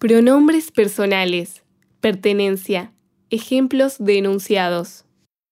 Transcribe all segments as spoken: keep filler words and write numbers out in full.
Pronombres personales. Pertenencia. Ejemplos de enunciados.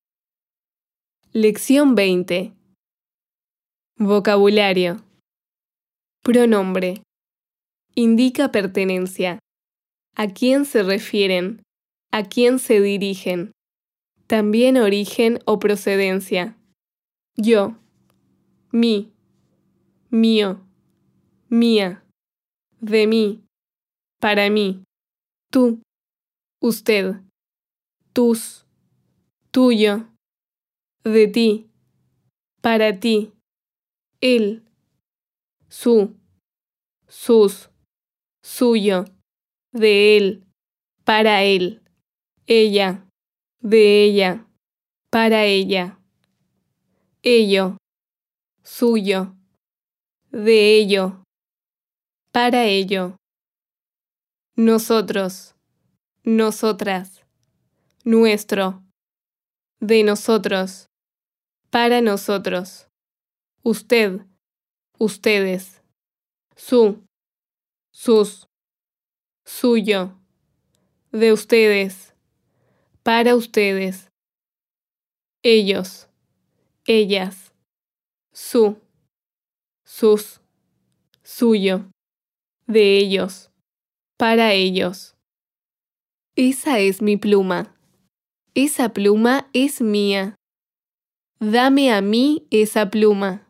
Lección veinte. Vocabulario. Pronombre. Indica pertenencia. ¿A quién se refieren? ¿A quién se dirigen? También origen o procedencia. Yo. Mí. Mío. Mía. De mí. Para mí. Tú. Usted. Tus. Tuyo. De ti. Para ti. Él. Su. Sus. Suyo. De él. Para él. Ella. De ella. Para ella. Ello. Suyo. De ello. Para ello. Nosotros. Nosotras. Nuestro. De nosotros. Para nosotros. Usted. Ustedes. Su. Sus. Suyo. De ustedes. Para ustedes. Ellos. Ellas. Su. Sus. Suyo. De ellos. Para ellos. Esa es mi pluma. Esa pluma es mía. Dame a mí esa pluma.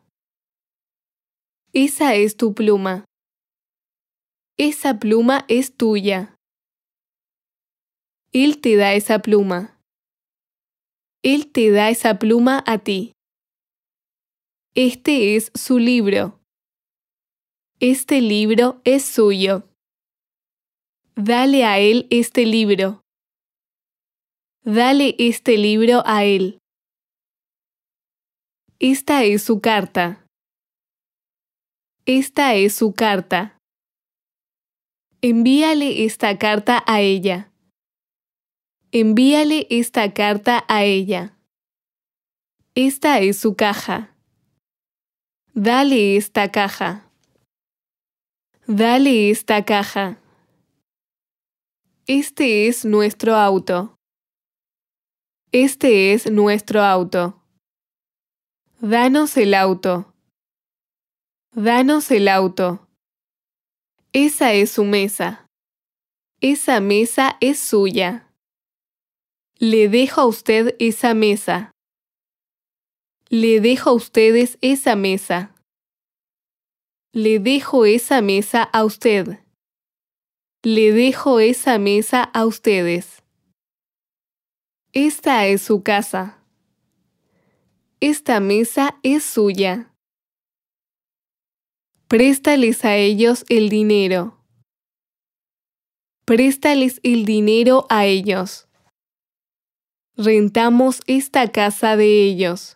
Esa es tu pluma. Esa pluma es tuya. Él te da esa pluma. Él te da esa pluma a ti. Este es su libro. Este libro es suyo. Dale a él este libro. Dale este libro a él. Esta es su carta. Esta es su carta. Envíale esta carta a ella. Envíale esta carta a ella. Esta es su caja. Dale esta caja. Dale esta caja. Este es nuestro auto. Este es nuestro auto. Danos el auto. Danos el auto. Esa es su mesa. Esa mesa es suya. Le dejo a usted esa mesa. Le dejo a ustedes esa mesa. Le dejo esa mesa a usted. Le dejo esa mesa a ustedes. Esta es su casa. Esta mesa es suya. Préstales a ellos el dinero. Préstales el dinero a ellos. Rentamos esta casa de ellos.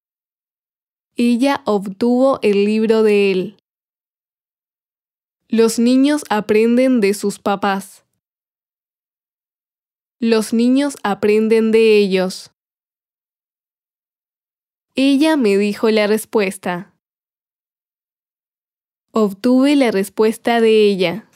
Ella obtuvo el libro de él. Los niños aprenden de sus papás. Los niños aprenden de ellos. Ella me dijo la respuesta. Obtuve la respuesta de ella.